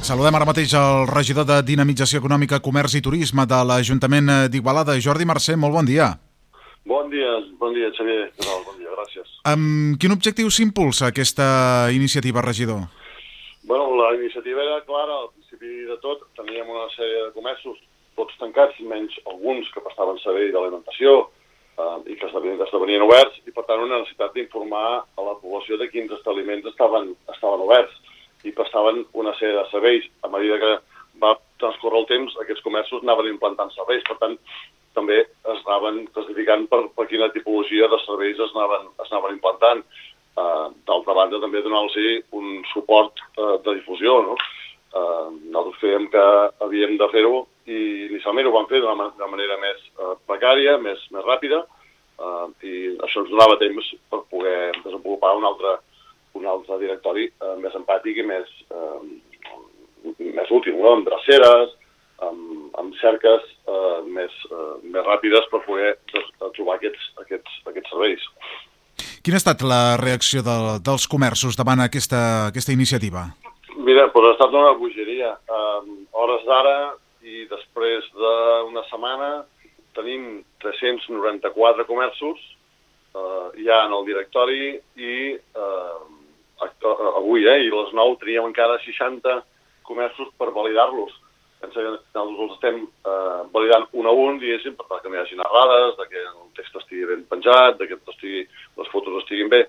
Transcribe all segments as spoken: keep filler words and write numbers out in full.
Saludem ara mateix el regidor de Dinamització Econòmica, Comerç i Turisme de l'Ajuntament d'Igualada, Jordi Mercè. Molt bon dia. Bon dia, bon dia, Xavier. No, bon dia, gràcies. Amb quin objectiu s'impulsa aquesta iniciativa, regidor? Bueno, la iniciativa era clara. Al principi de tot teníem una sèrie de comerços tots tancats, menys alguns que prestaven servei d'alimentació eh, i que esdevenien, esdevenien oberts, i per tant una necessitat d'informar a la població de quins establiments estaven, estaven oberts i prestaven una sèrie de serveis. A mesura que va transcorrer el temps, aquests comerços anaven implantant serveis, per tant, també es anaven classificant per, per quina tipologia de serveis es anaven, es anaven implantant. Uh, D'altra banda, també donar-los un suport uh, de difusió, no? Uh, nosaltres creiem que havíem de fer-ho i inicialment ho vam fer d'una man manera més uh, precària, més, més ràpida, uh, i això ens donava temps per poder desenvolupar un altre, un altre directori uh, més empàtic i més, uh, més útil, no? Amb dreceres, amb, amb cerques uh, més, uh, més ràpides per poder trobar aquests, aquests, aquests serveis. Quina ha estat la reacció de, dels comerços davant aquesta, aquesta iniciativa? Mira, doncs ha estat una bogeria. Um, hores d'ara i després d'una setmana tenim tres-cents noranta-quatre comerços uh, ja en el directori i uh, avui, eh, i a les nou teníem encara seixanta comerços per validar-los. Pensa que nosaltres els estem eh, validant un a un, diguéssim, per tant que no hi hagi errades, de que el text estigui ben penjat, de que estigui, les fotos estiguin bé,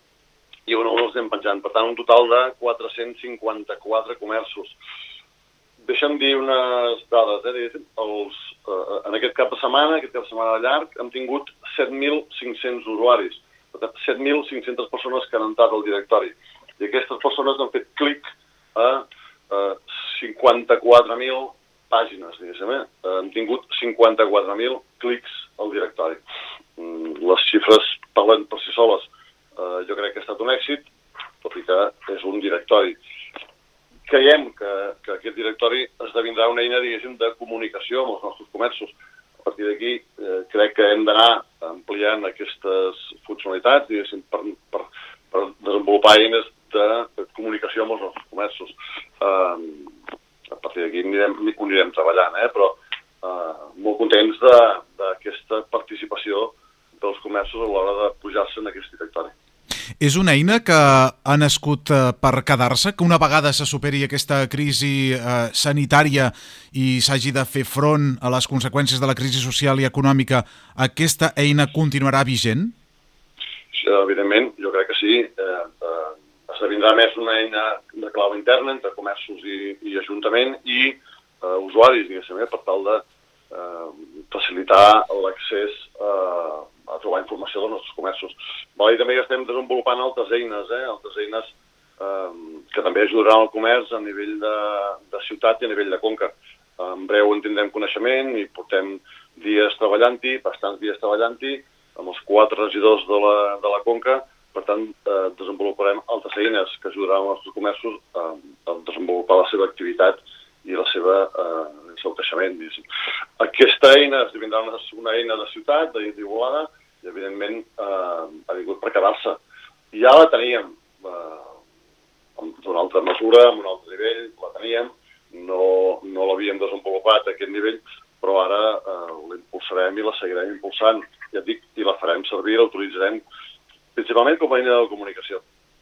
i un a un els estem penjant. Per tant, un total de quatre-cents cinquanta-quatre comerços. Deixa'm dir unes dades, eh, diguéssim, els, eh, en aquest cap de setmana, aquest cap de setmana llarg, hem tingut set mil cinc-cents usuaris, per tant, set mil cinc-centes persones que han entrat al directori, i aquestes persones han fet clic a Uh, cinquanta-quatre mil pàgines, diguéssim, eh? Uh, hem tingut cinquanta-quatre mil clics al directori. Mm, les xifres parlen per si soles. Uh, jo crec que ha estat un èxit, tot i que és un directori. Creiem que, que aquest directori esdevindrà una eina, diguéssim, de comunicació amb els nostres comerços. A partir d'aquí, eh, crec que hem d'anar ampliant aquestes funcionalitats, diguéssim, per, per, per desenvolupar eines de comunicació amb els nostres comerços. Uh, a partir d'aquí anirem, anirem treballant, eh? Però uh, molt contents d'aquesta participació dels comerços a l'hora de pujar-se en aquest directori. És una eina que ha nascut uh, per quedar-se, que una vegada se superi aquesta crisi uh, sanitària i s'hagi de fer front a les conseqüències de la crisi social i econòmica, aquesta eina continuarà vigent? Sí, evidentment, jo crec que sí. Eh, eh, esdevindrà més una eina de clau interna entre comerços i, i ajuntament i eh, usuaris, diguéssim, eh, per tal de eh, facilitar l'accés eh, a trobar informació dels nostres comerços. Val, i també estem desenvolupant altres eines, eh, altres eines eh, que també ajudaran al comerç a nivell de, de ciutat i a nivell de conca. En breu en tindrem coneixement i portem dies treballant-hi, bastants dies treballant-hi, amb els quatre regidors de la, de la conca. Per tant, eh, desenvoluparem altres eines que ajudaran als nostres comerços a, a desenvolupar la seva activitat i la seva, eh, el seu creixement. Aquesta eina esdevindrà una, una eina de ciutat, d'Igualada, i evidentment eh, ha vingut per quedar-se. Ja la teníem, eh, amb una altra mesura, amb un altre nivell, la teníem, no, no l'havíem desenvolupat a aquest nivell, però ara eh, l'impulsarem i la seguirem impulsant. Ja et dic, i la farem servir, la utilitzarem principalment com a eina de comunicació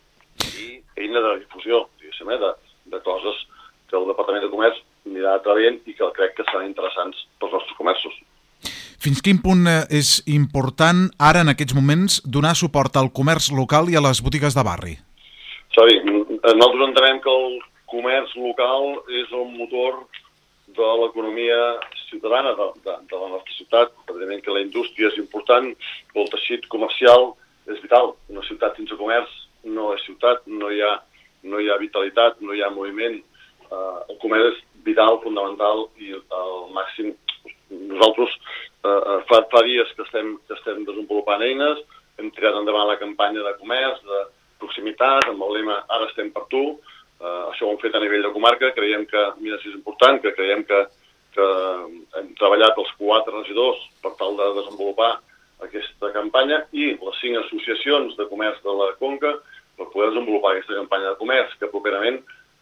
i eina de difusió, diguéssim, eh, de, de coses que el Departament de Comerç anirà treballant i que crec que seran interessants pels nostres comerços. Fins quin punt és important ara, en aquests moments, donar suport al comerç local i a les botigues de barri? Sabi, nosaltres entenem que el comerç local és el motor de l'economia ciutadana de, de, de la nostra ciutat. Evidentment que la indústria és important, el teixit comercial és vital. Una ciutat sense comerç no és ciutat, no hi ha, no hi ha vitalitat, no hi ha moviment. Uh, el comerç és vital, fundamental i al màxim. Nosaltres uh, fa, fa dies que estem, que estem desenvolupant eines, hem tirat endavant la campanya de comerç, de proximitat, amb el lema Ara estem per tu. Uh, això ho hem fet a nivell de comarca, creiem que, mira si és important, que creiem que, que hem treballat els quatre regidors per tal de desenvolupar aquesta campanya i les cinc associacions de comerç de la Conca per poder desenvolupar aquesta campanya de comerç que properament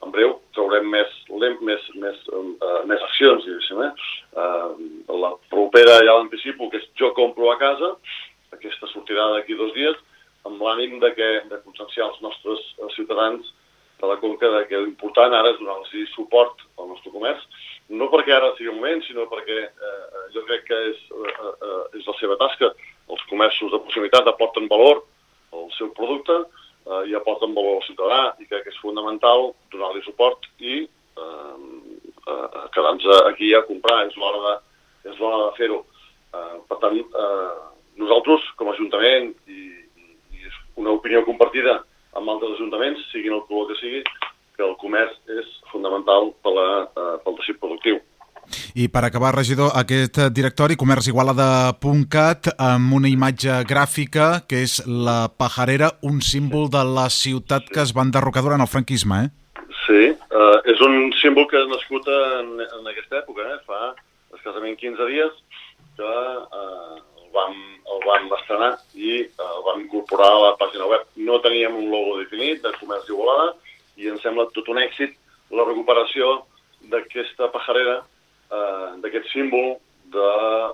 en breu traurem més, més, més, uh, més accions, diguéssim, eh? Uh, la propera ja l'anticipo, que és Jo compro a casa, aquesta sortirà d'aquí dos dies, amb l'ànim de, que, de conscienciar els nostres ciutadans de la Conca de que l'important ara és donar-los suport al nostre comerç, no perquè ara sigui el moment, sinó perquè eh, jo crec que és, eh, és la seva tasca. Els comerços de proximitat aporten valor al seu producte eh, i aporten valor al ciutadà, i crec que és fonamental donar-li suport i eh, eh, quedar-nos aquí a comprar. És l'hora de, és l'hora de fer-ho. Eh, per tant, eh, nosaltres, com a Ajuntament, i, i és una opinió compartida amb altres ajuntaments, siguin el color que sigui, que el comerç és fonamental per la, eh, pel teixit productiu. I per acabar, regidor, aquest directori, comerç igualada punt cat, amb una imatge gràfica que és la pajarera, un símbol de la ciutat sí. que es va enderrocar durant el franquisme, eh? Sí, eh, és un símbol que ha nascut en, en aquesta època, eh? Fa escassament quinze dies que eh, el, vam, el vam estrenar i eh, el vam incorporar a la pàgina web. No teníem un logo definit de comerç d'Igualada i ens sembla tot un èxit la recuperació d'aquesta pajarera, eh, d'aquest símbol de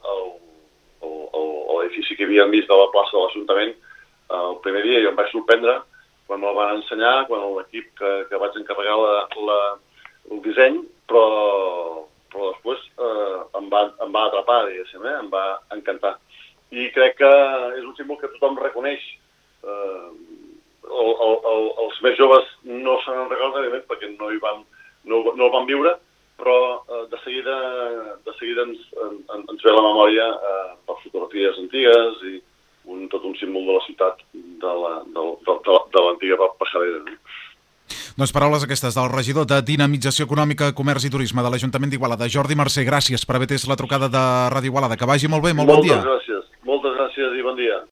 l'edifici que havíem vist de la plaça de l'Ajuntament eh, el primer dia, i em vaig sorprendre quan me'l van ensenyar, quan l'equip que, que vaig encarregar la, la, el disseny, però, però després eh, em, va, em va atrapar, diguéssim, eh? Em va encantar. I crec que és un símbol que tothom reconeix. Eh, el, el, el, els més joves no se n'en recorden, evidentment, perquè no, hi van, no, no el van viure, però eh, de seguida, de seguida ens, en, ens ve la memòria eh, per fotografies antigues i un, tot un símbol de la ciutat de la, de, de, de, de l'antiga pajarera. Doncs paraules aquestes del regidor de Dinamització Econòmica, Comerç i Turisme de l'Ajuntament d'Igualada, Jordi Mercè. Gràcies per haver atès la trucada de Ràdio Igualada. Que vagi molt bé, molt bon dia. Moltes gràcies, moltes gràcies i bon dia.